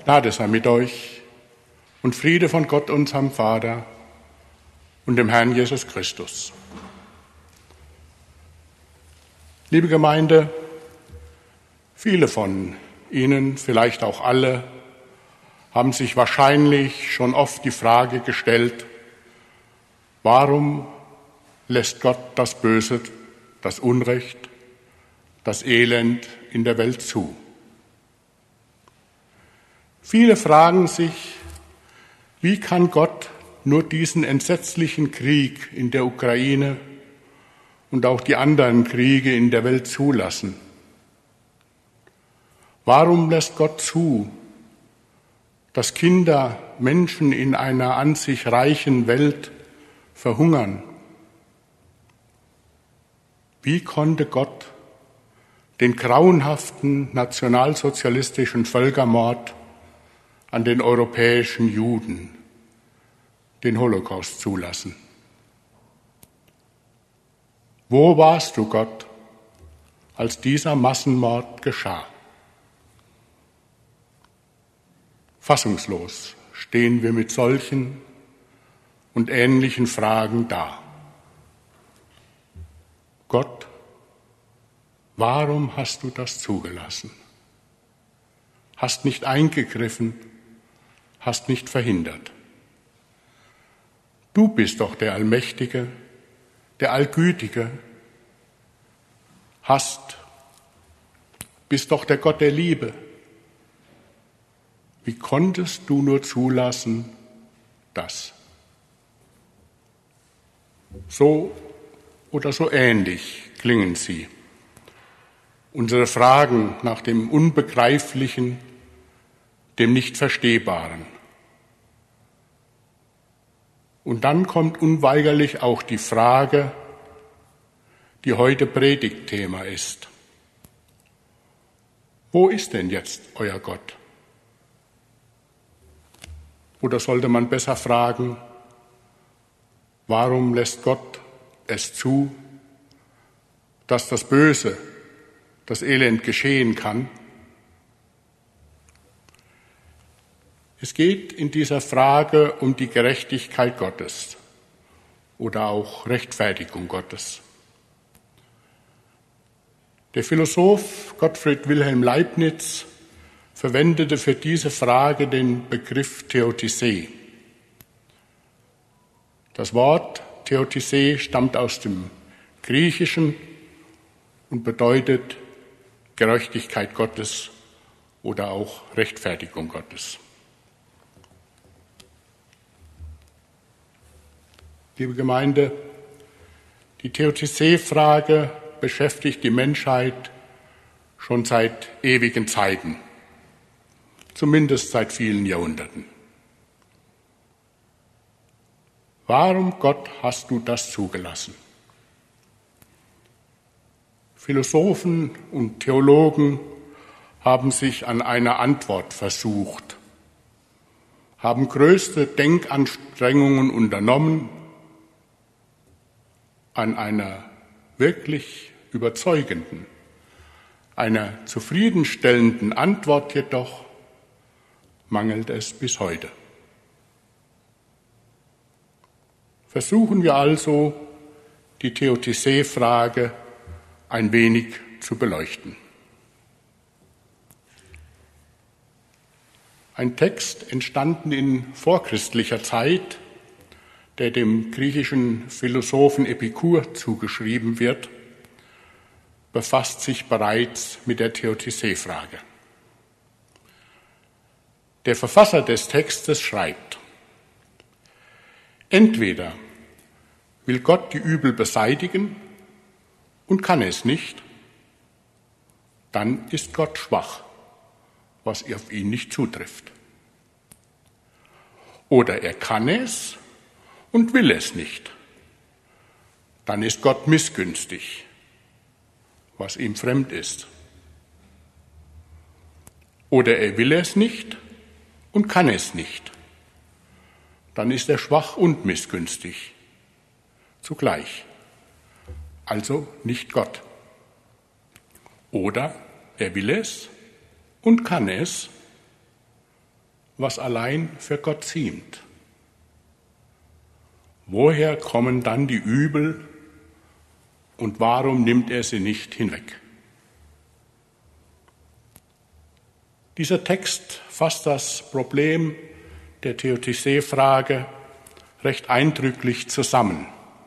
Gnade sei mit euch und Friede von Gott, unserem Vater und dem Herrn Jesus Christus. Liebe Gemeinde, viele von Ihnen, vielleicht auch alle, haben sich wahrscheinlich schon oft die Frage gestellt, warum lässt Gott das Böse, das Unrecht, das Elend in der Welt zu? Viele fragen sich, wie kann Gott nur diesen entsetzlichen Krieg in der Ukraine und auch die anderen Kriege in der Welt zulassen? Warum lässt Gott zu, dass Kinder, Menschen in einer an sich reichen Welt verhungern? Wie konnte Gott den grauenhaften nationalsozialistischen Völkermord an den europäischen Juden, den Holocaust, zulassen? Wo warst du, Gott, als dieser Massenmord geschah? Fassungslos stehen wir mit solchen und ähnlichen Fragen da. Gott, warum hast du das zugelassen? Hast nicht eingegriffen, hast nicht verhindert. Du bist doch der Allmächtige, der Allgütige, bist doch der Gott der Liebe. Wie konntest du nur zulassen, das? So oder so ähnlich klingen sie. Unsere Fragen nach dem Unbegreiflichen, dem Nicht-Verstehbaren. Und dann kommt unweigerlich auch die Frage, die heute Predigtthema ist. Wo ist denn jetzt euer Gott? Oder sollte man besser fragen, warum lässt Gott es zu, dass das Böse, das Elend geschehen kann? Es geht in dieser Frage um die Gerechtigkeit Gottes oder auch Rechtfertigung Gottes. Der Philosoph Gottfried Wilhelm Leibniz verwendete für diese Frage den Begriff Theodizee. Das Wort Theodizee stammt aus dem Griechischen und bedeutet Gerechtigkeit Gottes oder auch Rechtfertigung Gottes. Liebe Gemeinde, die Theodizee-Frage beschäftigt die Menschheit schon seit ewigen Zeiten, zumindest seit vielen Jahrhunderten. Warum, Gott, hast du das zugelassen? Philosophen und Theologen haben sich an einer Antwort versucht, haben größte Denkanstrengungen unternommen. An einer wirklich überzeugenden, einer zufriedenstellenden Antwort jedoch mangelt es bis heute. Versuchen wir also, die Theodizee-Frage ein wenig zu beleuchten. Ein Text, entstanden in vorchristlicher Zeit, der dem griechischen Philosophen Epikur zugeschrieben wird, befasst sich bereits mit der Theodizee-Frage. Der Verfasser des Textes schreibt: Entweder will Gott die Übel beseitigen und kann es nicht, dann ist Gott schwach, was auf ihn nicht zutrifft. Oder er kann es und will es nicht, dann ist Gott missgünstig, was ihm fremd ist. Oder er will es nicht und kann es nicht, dann ist er schwach und missgünstig zugleich, also nicht Gott. Oder er will es und kann es, was allein für Gott ziemt? Woher kommen dann die Übel und warum nimmt er sie nicht hinweg? Dieser Text fasst das Problem der Theodizee-Frage recht eindrücklich zusammen.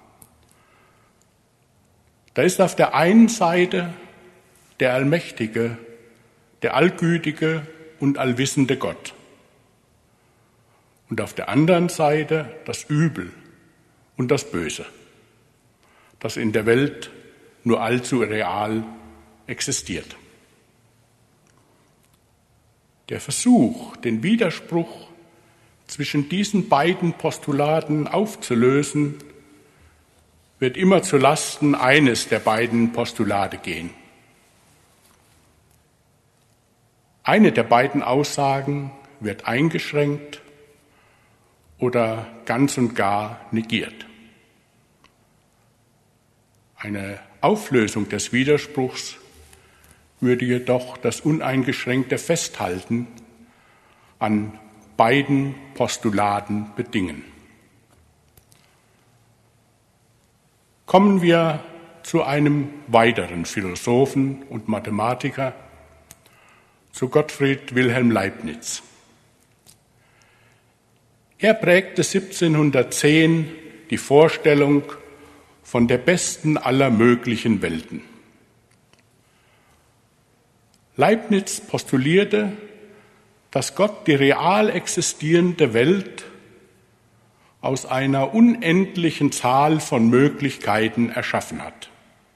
Da ist auf der einen Seite der allmächtige, der allgütige und allwissende Gott. Und auf der anderen Seite das Übel und das Böse, das in der Welt nur allzu real existiert. Der Versuch, den Widerspruch zwischen diesen beiden Postulaten aufzulösen, wird immer zu Lasten eines der beiden Postulate gehen. Eine der beiden Aussagen wird eingeschränkt oder ganz und gar negiert. Eine Auflösung des Widerspruchs würde jedoch das uneingeschränkte Festhalten an beiden Postulaten bedingen. Kommen wir zu einem weiteren Philosophen und Mathematiker, zu Gottfried Wilhelm Leibniz. Er prägte 1710 die Vorstellung von der besten aller möglichen Welten. Leibniz postulierte, dass Gott die real existierende Welt aus einer unendlichen Zahl von Möglichkeiten erschaffen hat.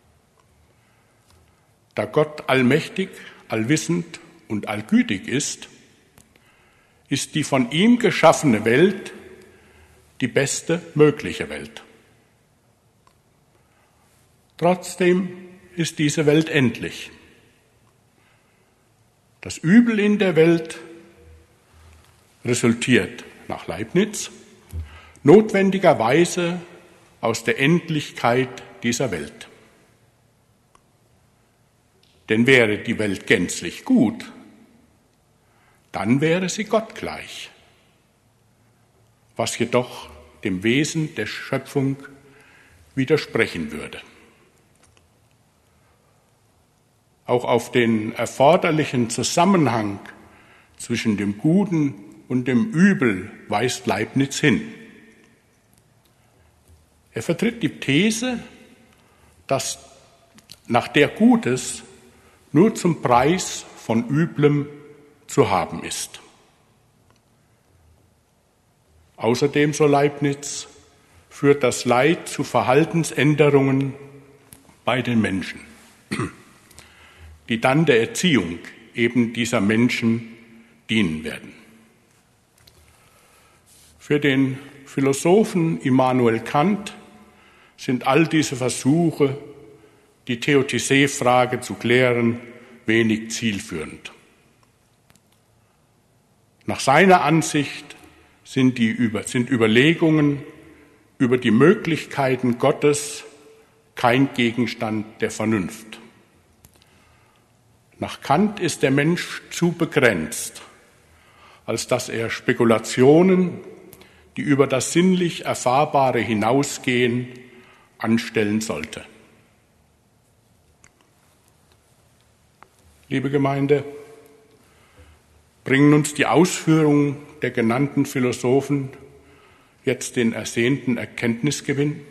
Da Gott allmächtig, allwissend und allgütig ist, ist die von ihm geschaffene Welt die beste mögliche Welt. Trotzdem ist diese Welt endlich. Das Übel in der Welt resultiert nach Leibniz notwendigerweise aus der Endlichkeit dieser Welt. Denn wäre die Welt gänzlich gut, dann wäre sie gottgleich, was jedoch dem Wesen der Schöpfung widersprechen würde. Auch auf den erforderlichen Zusammenhang zwischen dem Guten und dem Übel weist Leibniz hin. Er vertritt die These, dass nach der Gutes nur zum Preis von Üblem zu haben ist. Außerdem, so Leibniz, führt das Leid zu Verhaltensänderungen bei den Menschen, die dann der Erziehung eben dieser Menschen dienen werden. Für den Philosophen Immanuel Kant sind all diese Versuche, die Theodizee-Frage zu klären, wenig zielführend. Nach seiner Ansicht sind Überlegungen über die Möglichkeiten Gottes kein Gegenstand der Vernunft. Nach Kant ist der Mensch zu begrenzt, als dass er Spekulationen, die über das sinnlich Erfahrbare hinausgehen, anstellen sollte. Liebe Gemeinde, bringen uns die Ausführungen der genannten Philosophen jetzt den ersehnten Erkenntnisgewinn?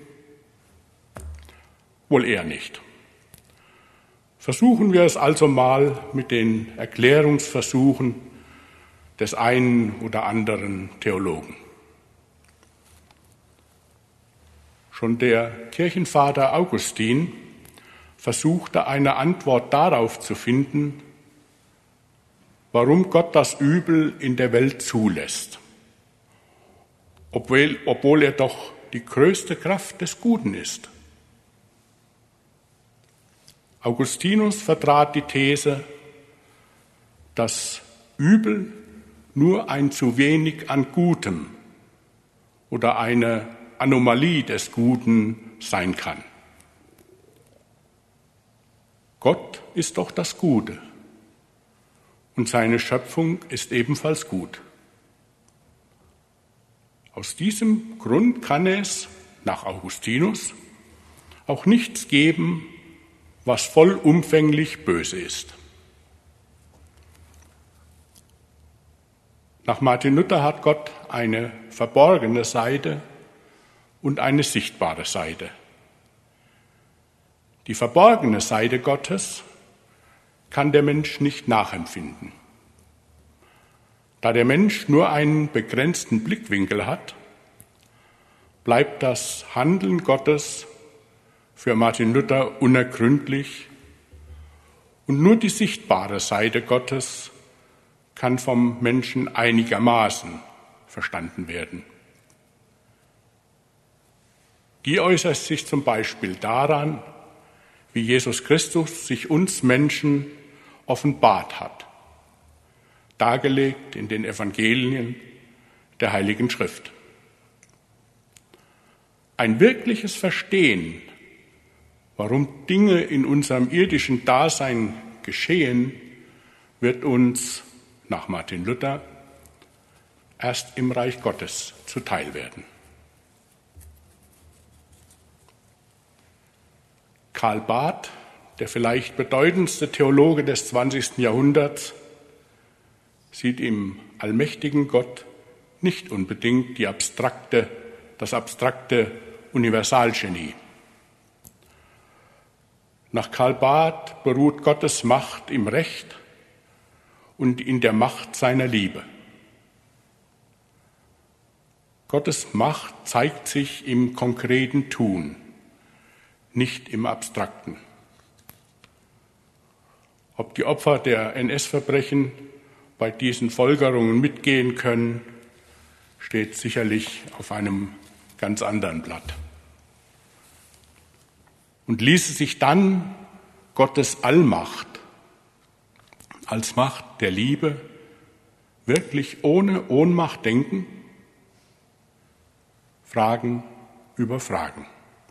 Wohl eher nicht. Versuchen wir es also mal mit den Erklärungsversuchen des einen oder anderen Theologen. Schon der Kirchenvater Augustin versuchte eine Antwort darauf zu finden, warum Gott das Übel in der Welt zulässt, obwohl er doch die größte Kraft des Guten ist. Augustinus vertrat die These, dass Übel nur ein zu wenig an Gutem oder eine Anomalie des Guten sein kann. Gott ist doch das Gute und seine Schöpfung ist ebenfalls gut. Aus diesem Grund kann es, nach Augustinus, auch nichts geben, was vollumfänglich böse ist. Nach Martin Luther hat Gott eine verborgene Seite und eine sichtbare Seite. Die verborgene Seite Gottes kann der Mensch nicht nachempfinden. Da der Mensch nur einen begrenzten Blickwinkel hat, bleibt das Handeln Gottes für Martin Luther unergründlich und nur die sichtbare Seite Gottes kann vom Menschen einigermaßen verstanden werden. Die äußert sich zum Beispiel daran, wie Jesus Christus sich uns Menschen offenbart hat, dargelegt in den Evangelien der Heiligen Schrift. Ein wirkliches Verstehen, warum Dinge in unserem irdischen Dasein geschehen, wird uns nach Martin Luther erst im Reich Gottes zuteil werden. Karl Barth, der vielleicht bedeutendste Theologe des 20. Jahrhunderts, sieht im allmächtigen Gott nicht unbedingt das abstrakte Universalgenie. Nach Karl Barth beruht Gottes Macht im Recht und in der Macht seiner Liebe. Gottes Macht zeigt sich im konkreten Tun, nicht im Abstrakten. Ob die Opfer der NS-Verbrechen bei diesen Folgerungen mitgehen können, steht sicherlich auf einem ganz anderen Blatt. Und ließe sich dann Gottes Allmacht als Macht der Liebe wirklich ohne Ohnmacht denken? Fragen über Fragen.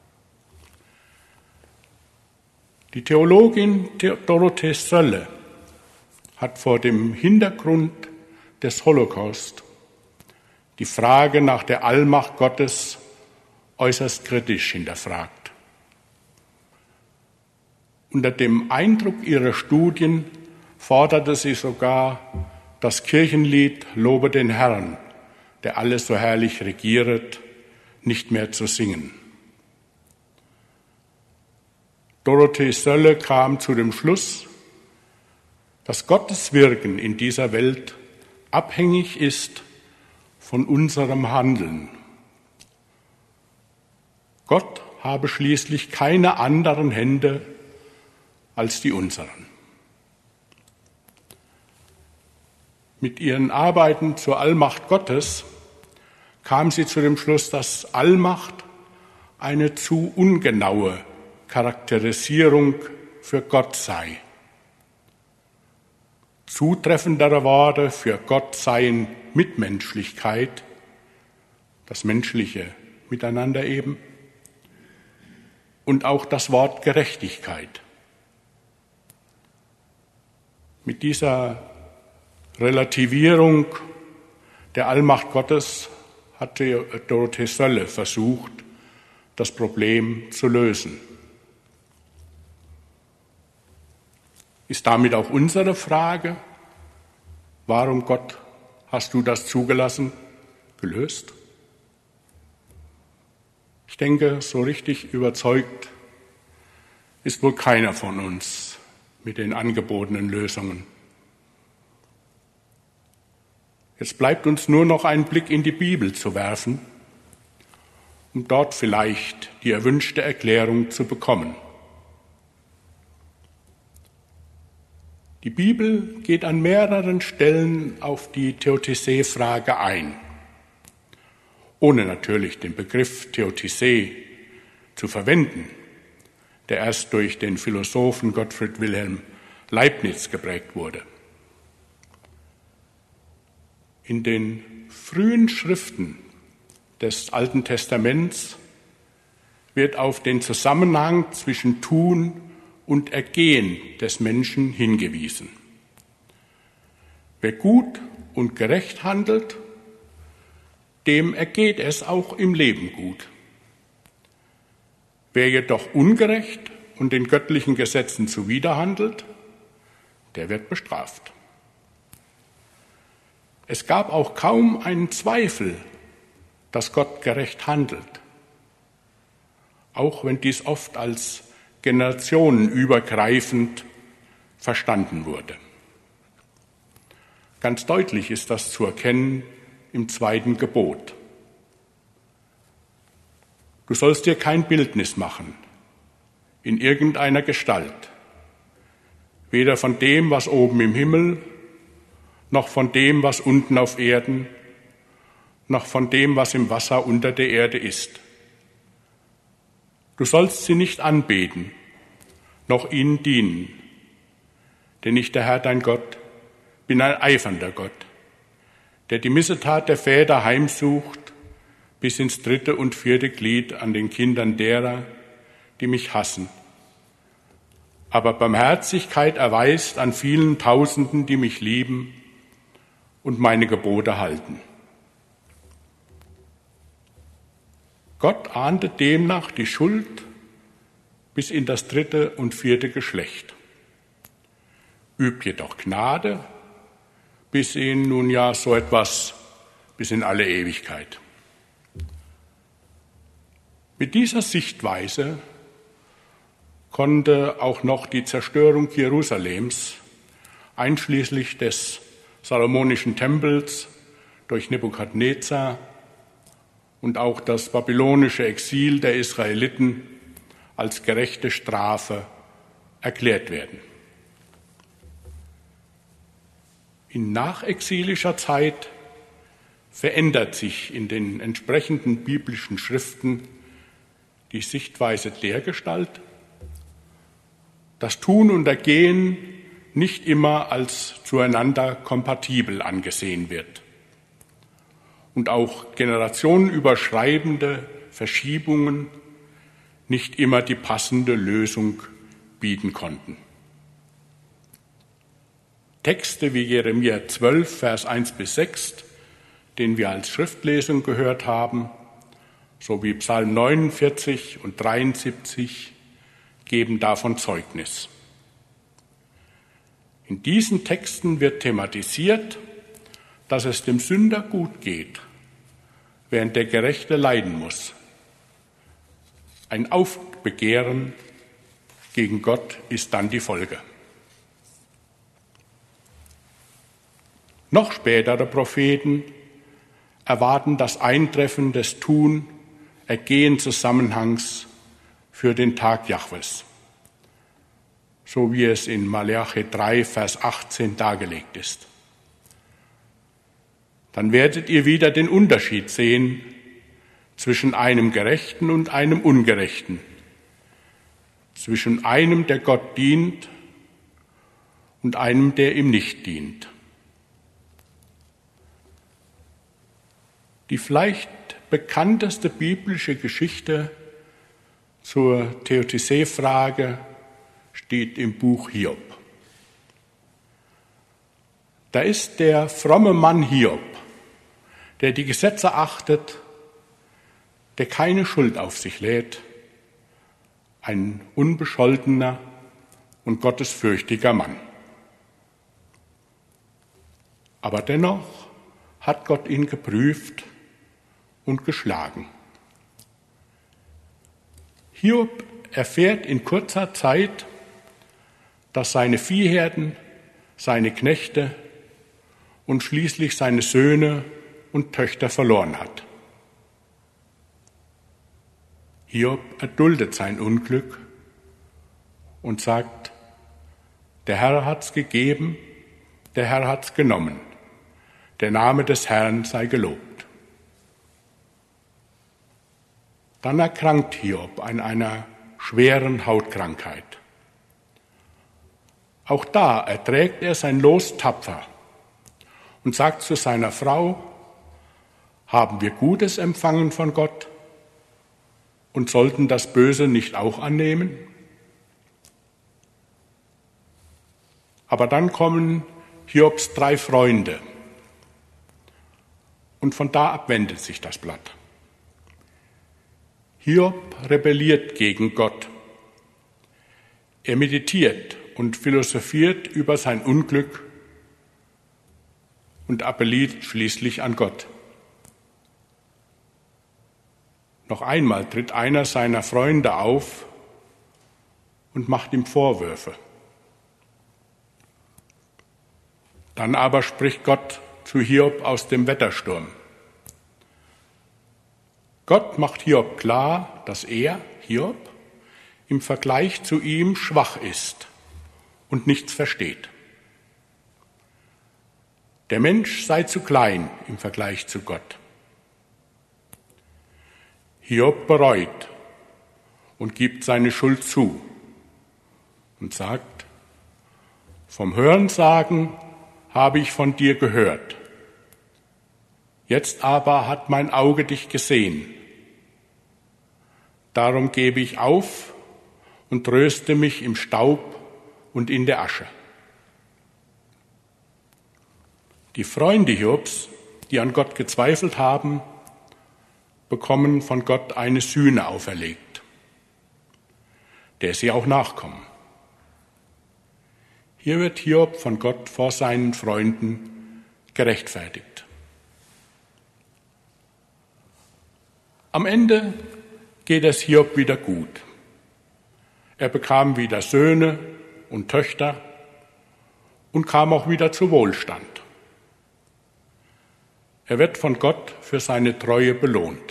Die Theologin Dorothee Sölle hat vor dem Hintergrund des Holocaust die Frage nach der Allmacht Gottes äußerst kritisch hinterfragt. Unter dem Eindruck ihrer Studien forderte sie sogar das Kirchenlied Lobe den Herrn, der alles so herrlich regieret, nicht mehr zu singen. Dorothee Sölle kam zu dem Schluss, dass Gottes Wirken in dieser Welt abhängig ist von unserem Handeln. Gott habe schließlich keine anderen Hände als die unseren. Mit ihren Arbeiten zur Allmacht Gottes kam sie zu dem Schluss, dass Allmacht eine zu ungenaue Charakterisierung für Gott sei. Zutreffendere Worte für Gott seien Mitmenschlichkeit, das menschliche Miteinander eben, und auch das Wort Gerechtigkeit. Mit dieser Relativierung der Allmacht Gottes hatte Dorothee Sölle versucht, das Problem zu lösen. Ist damit auch unsere Frage, warum Gott hast du das zugelassen, gelöst? Ich denke, so richtig überzeugt ist wohl keiner von uns mit den angebotenen Lösungen. Jetzt bleibt uns nur noch ein Blick in die Bibel zu werfen, um dort vielleicht die erwünschte Erklärung zu bekommen. Die Bibel geht an mehreren Stellen auf die Theodizee-Frage ein, ohne natürlich den Begriff Theodizee zu verwenden, der erst durch den Philosophen Gottfried Wilhelm Leibniz geprägt wurde. In den frühen Schriften des Alten Testaments wird auf den Zusammenhang zwischen Tun und Ergehen des Menschen hingewiesen. Wer gut und gerecht handelt, dem ergeht es auch im Leben gut. Wer jedoch ungerecht und den göttlichen Gesetzen zuwiderhandelt, der wird bestraft. Es gab auch kaum einen Zweifel, dass Gott gerecht handelt, auch wenn dies oft als generationenübergreifend verstanden wurde. Ganz deutlich ist das zu erkennen im 2. Gebot. Du sollst dir kein Bildnis machen in irgendeiner Gestalt, weder von dem, was oben im Himmel, noch von dem, was unten auf Erden, noch von dem, was im Wasser unter der Erde ist. Du sollst sie nicht anbeten, noch ihnen dienen, denn ich, der Herr, dein Gott, bin ein eifernder Gott, der die Missetat der Väter heimsucht bis ins 3. und 4. Glied an den Kindern derer, die mich hassen, aber Barmherzigkeit erweist an vielen Tausenden, die mich lieben und meine Gebote halten. Gott ahnte demnach die Schuld bis in das 3. und 4. Geschlecht, übt jedoch Gnade bis in bis in alle Ewigkeit. Mit dieser Sichtweise konnte auch noch die Zerstörung Jerusalems, einschließlich des Salomonischen Tempels durch Nebukadnezar und auch das babylonische Exil der Israeliten als gerechte Strafe erklärt werden. In nachexilischer Zeit verändert sich in den entsprechenden biblischen Schriften die Sichtweise dergestalt, dass Tun und Ergehen nicht immer als zueinander kompatibel angesehen wird und auch generationenüberschreitende Verschiebungen nicht immer die passende Lösung bieten konnten. Texte wie Jeremia 12, Vers 1-6, den wir als Schriftlesung gehört haben, sowie Psalm 49 und 73 geben davon Zeugnis. In diesen Texten wird thematisiert, dass es dem Sünder gut geht, während der Gerechte leiden muss. Ein Aufbegehren gegen Gott ist dann die Folge. Noch spätere Propheten erwarten das Eintreffen des Tun-Ergehen-Zusammenhangs für den Tag Jahwes, so wie es in Malachi 3, Vers 18 dargelegt ist. Dann werdet ihr wieder den Unterschied sehen zwischen einem Gerechten und einem Ungerechten, zwischen einem, der Gott dient, und einem, der ihm nicht dient. Die vielleicht bekannteste biblische Geschichte zur Theodizee-Frage steht im Buch Hiob. Da ist der fromme Mann Hiob, der die Gesetze achtet, der keine Schuld auf sich lädt, ein unbescholtener und gottesfürchtiger Mann. Aber dennoch hat Gott ihn geprüft und geschlagen. Hiob erfährt in kurzer Zeit, dass seine Viehherden, seine Knechte und schließlich seine Söhne und Töchter verloren hat. Hiob erduldet sein Unglück und sagt, der Herr hat's gegeben, der Herr hat's genommen, der Name des Herrn sei gelobt. Dann erkrankt Hiob an einer schweren Hautkrankheit. Auch da erträgt er sein Los tapfer und sagt zu seiner Frau, haben wir Gutes empfangen von Gott und sollten das Böse nicht auch annehmen? Aber dann kommen Hiobs 3 Freunde Und von da ab wendet sich das Blatt. Hiob rebelliert gegen Gott. Er meditiert und philosophiert über sein Unglück und appelliert schließlich an Gott. Noch einmal tritt einer seiner Freunde auf und macht ihm Vorwürfe. Dann aber spricht Gott zu Hiob aus dem Wettersturm. Gott macht Hiob klar, dass er, Hiob, im Vergleich zu ihm schwach ist und nichts versteht. Der Mensch sei zu klein im Vergleich zu Gott. Hiob bereut und gibt seine Schuld zu und sagt, vom Hörensagen habe ich von dir gehört. Jetzt aber hat mein Auge dich gesehen. Darum gebe ich auf und tröste mich im Staub und in der Asche. Die Freunde Hiobs, die an Gott gezweifelt haben, bekommen von Gott eine Sühne auferlegt, der sie auch nachkommen. Hier wird Hiob von Gott vor seinen Freunden gerechtfertigt. Am Ende geht es Hiob wieder gut. Er bekam wieder Söhne und Töchter und kam auch wieder zu Wohlstand. Er wird von Gott für seine Treue belohnt.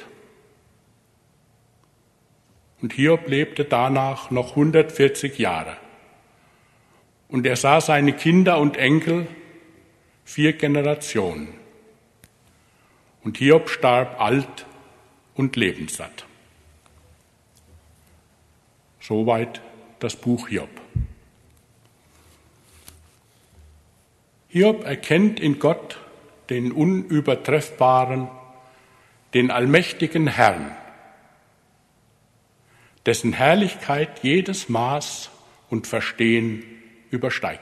Und Hiob lebte danach noch 140 Jahre. Und er sah seine Kinder und Enkel 4 Generationen. Und Hiob starb alt und lebenssatt. Soweit das Buch Hiob. Hiob erkennt in Gott den unübertreffbaren, den allmächtigen Herrn, dessen Herrlichkeit jedes Maß und Verstehen übersteigt.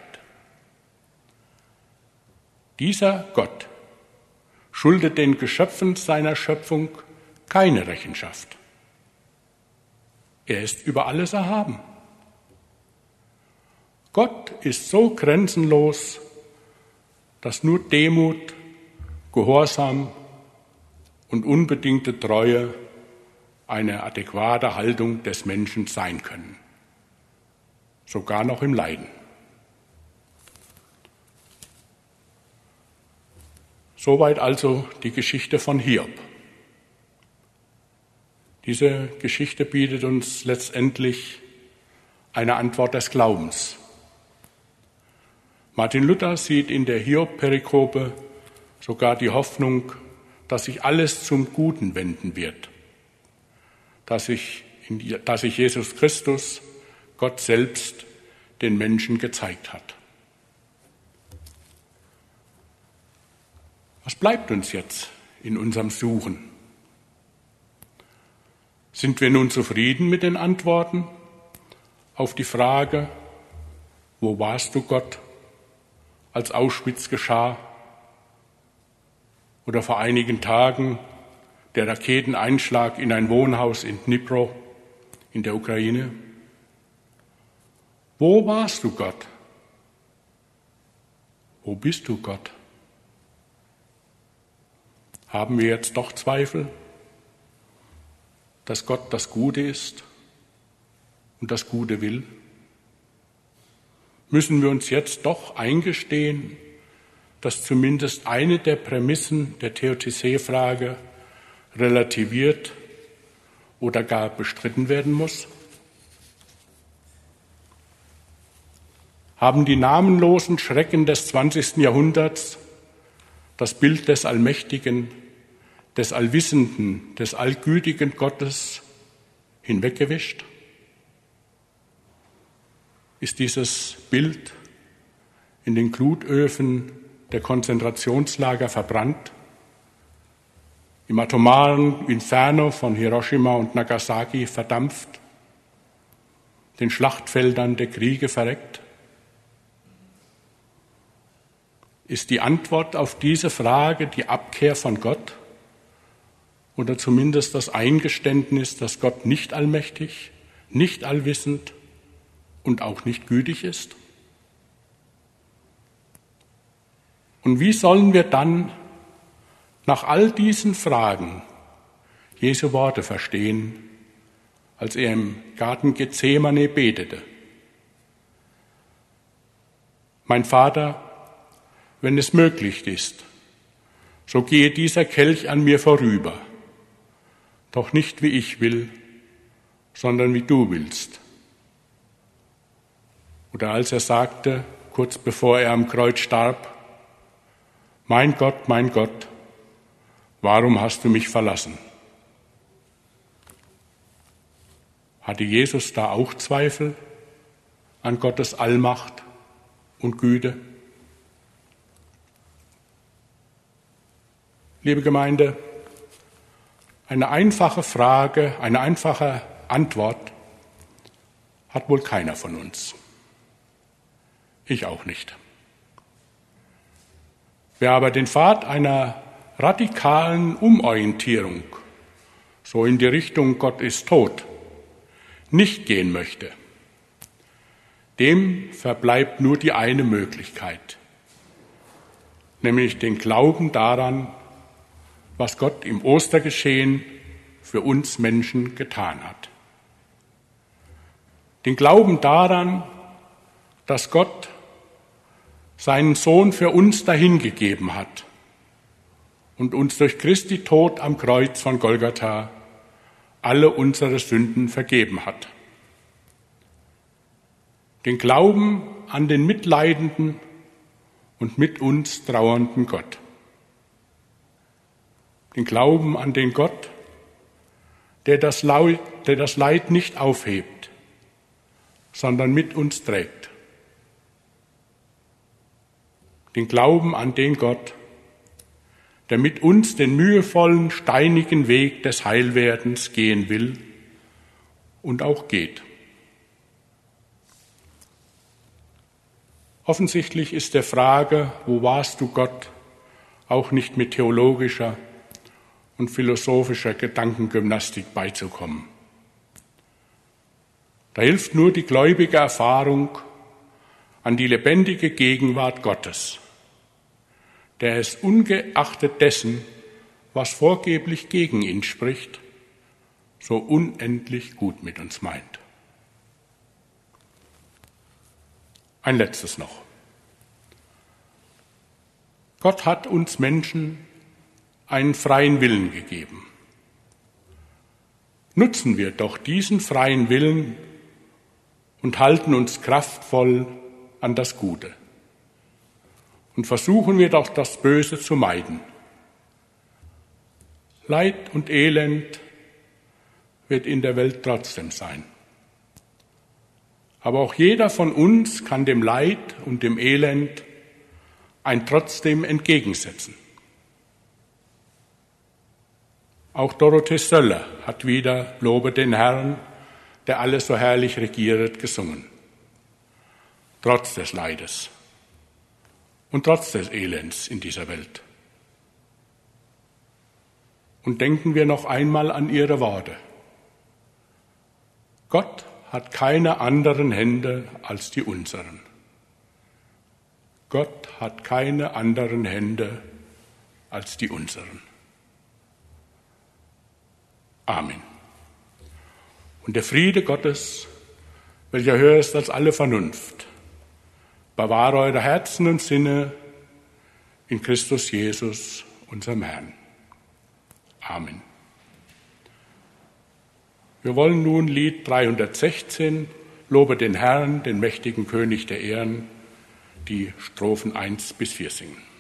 Dieser Gott schuldet den Geschöpfen seiner Schöpfung keine Rechenschaft. Er ist über alles erhaben. Gott ist so grenzenlos, dass nur Demut, Gehorsam und unbedingte Treue eine adäquate Haltung des Menschen sein können, sogar noch im Leiden. Soweit also die Geschichte von Hiob. Diese Geschichte bietet uns letztendlich eine Antwort des Glaubens. Martin Luther sieht in der Hiob-Perikope sogar die Hoffnung, dass sich alles zum Guten wenden wird, dass sich Jesus Christus, Gott selbst, den Menschen gezeigt hat. Was bleibt uns jetzt in unserem Suchen? Sind wir nun zufrieden mit den Antworten auf die Frage, wo warst du, Gott, als Auschwitz geschah? Oder vor einigen Tagen der Raketeneinschlag in ein Wohnhaus in Dnipro in der Ukraine? Wo warst du, Gott? Wo bist du, Gott? Haben wir jetzt doch Zweifel, dass Gott das Gute ist und das Gute will? Müssen wir uns jetzt doch eingestehen, dass zumindest eine der Prämissen der Theodizee-Frage relativiert oder gar bestritten werden muss? Haben die namenlosen Schrecken des 20. Jahrhunderts das Bild des Allmächtigen, des Allwissenden, des allgütigen Gottes hinweggewischt? Ist dieses Bild in den Glutöfen der Konzentrationslager verbrannt, im atomaren Inferno von Hiroshima und Nagasaki verdampft, den Schlachtfeldern der Kriege verreckt? Ist die Antwort auf diese Frage die Abkehr von Gott oder zumindest das Eingeständnis, dass Gott nicht allmächtig, nicht allwissend und auch nicht gütig ist? Und wie sollen wir dann nach all diesen Fragen Jesu Worte verstehen, als er im Garten Gethsemane betete? Mein Vater, wenn es möglich ist, so gehe dieser Kelch an mir vorüber, doch nicht wie ich will, sondern wie du willst. Oder als er sagte, kurz bevor er am Kreuz starb, mein Gott, warum hast du mich verlassen? Hatte Jesus da auch Zweifel an Gottes Allmacht und Güte? Liebe Gemeinde, eine einfache Frage, eine einfache Antwort hat wohl keiner von uns. Ich auch nicht. Wer aber den Pfad einer radikalen Umorientierung, so in die Richtung Gott ist tot, nicht gehen möchte, dem verbleibt nur die eine Möglichkeit, nämlich den Glauben daran, was Gott im Ostergeschehen für uns Menschen getan hat. Den Glauben daran, dass Gott seinen Sohn für uns dahingegeben hat und uns durch Christi Tod am Kreuz von Golgatha alle unsere Sünden vergeben hat. Den Glauben an den mitleidenden und mit uns trauernden Gott. Den Glauben an den Gott, der das Leid nicht aufhebt, sondern mit uns trägt. Den Glauben an den Gott, der mit uns den mühevollen, steinigen Weg des Heilwerdens gehen will und auch geht. Offensichtlich ist der Frage, wo warst du Gott, auch nicht mit theologischer und philosophischer Gedankengymnastik beizukommen. Da hilft nur die gläubige Erfahrung an die lebendige Gegenwart Gottes, der es ungeachtet dessen, was vorgeblich gegen ihn spricht, so unendlich gut mit uns meint. Ein letztes noch. Gott hat uns Menschen einen freien Willen gegeben. Nutzen wir doch diesen freien Willen und halten uns kraftvoll an das Gute. Und versuchen wir doch, das Böse zu meiden. Leid und Elend wird in der Welt trotzdem sein. Aber auch jeder von uns kann dem Leid und dem Elend ein Trotzdem entgegensetzen. Auch Dorothee Söller hat wieder Lobe den Herrn, der alles so herrlich regieret, gesungen. Trotz des Leides und trotz des Elends in dieser Welt. Und denken wir noch einmal an ihre Worte. Gott hat keine anderen Hände als die unseren. Gott hat keine anderen Hände als die unseren. Amen. Und der Friede Gottes, welcher höher ist als alle Vernunft, bewahre eure Herzen und Sinne in Christus Jesus, unserem Herrn. Amen. Wir wollen nun Lied 316, Lobe den Herrn, den mächtigen König der Ehren, die Strophen 1 bis 4 singen.